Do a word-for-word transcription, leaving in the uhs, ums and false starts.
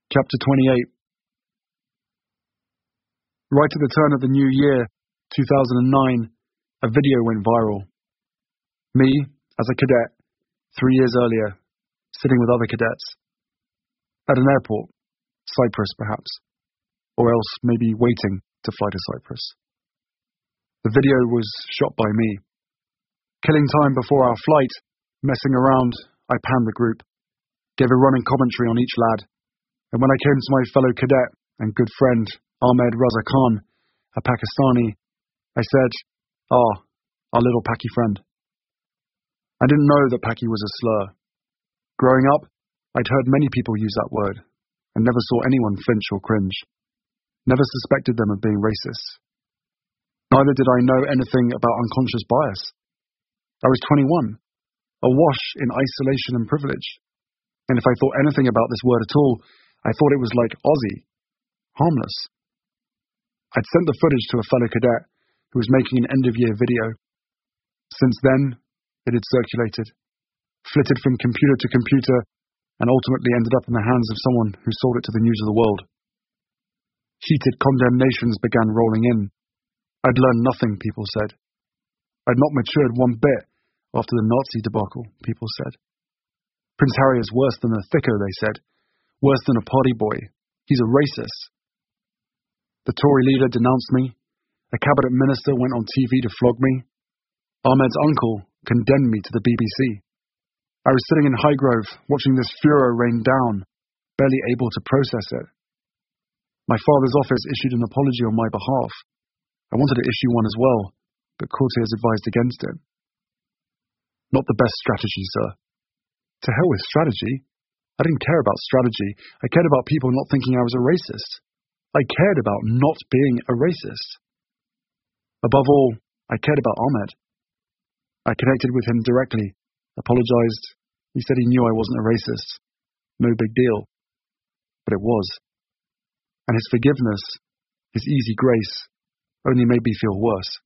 Chapter twenty-eight. Right at the turn of the new year, two thousand nine, a video went viral. Me, as a cadet, three years earlier, sitting with other cadets. At an airport, Cyprus perhaps, or else maybe waiting to fly to Cyprus. The video was shot by me. Killing time before our flight, messing around, I panned the group, gave a running commentary on each lad, and when I came to my fellow cadet and good friend, Ahmed Raza Khan, a Pakistani, I said, "Ah, our little Paki friend." I didn't know that Paki was a slur. Growing up, I'd heard many people use that word, and never saw anyone flinch or cringe. Never suspected them of being racist. Neither did I know anything about unconscious bias. I was twenty-one, awash in isolation and privilege. And if I thought anything about this word at all, I thought it was like Aussie, harmless. I'd sent the footage to a fellow cadet who was making an end-of-year video. Since then, it had circulated, flitted from computer to computer, and ultimately ended up in the hands of someone who sold it to the news of the world. Heated condemnations began rolling in. I'd learned nothing, people said. I'd not matured one bit after the Nazi debacle, people said. Prince Harry is worse than a thicko, they said. Worse than a party boy. He's a racist. The Tory leader denounced me. A cabinet minister went on T V to flog me. Ahmed's uncle condemned me to the B B C. I was sitting in Highgrove, watching this furor rain down, barely able to process it. My father's office issued an apology on my behalf. I wanted to issue one as well, but courtiers advised against it. Not the best strategy, sir. To hell with strategy. I didn't care about strategy. I cared about people not thinking I was a racist. I cared about not being a racist. Above all, I cared about Ahmed. I connected with him directly, apologized. He said he knew I wasn't a racist. No big deal. But it was. And his forgiveness, his easy grace, only made me feel worse.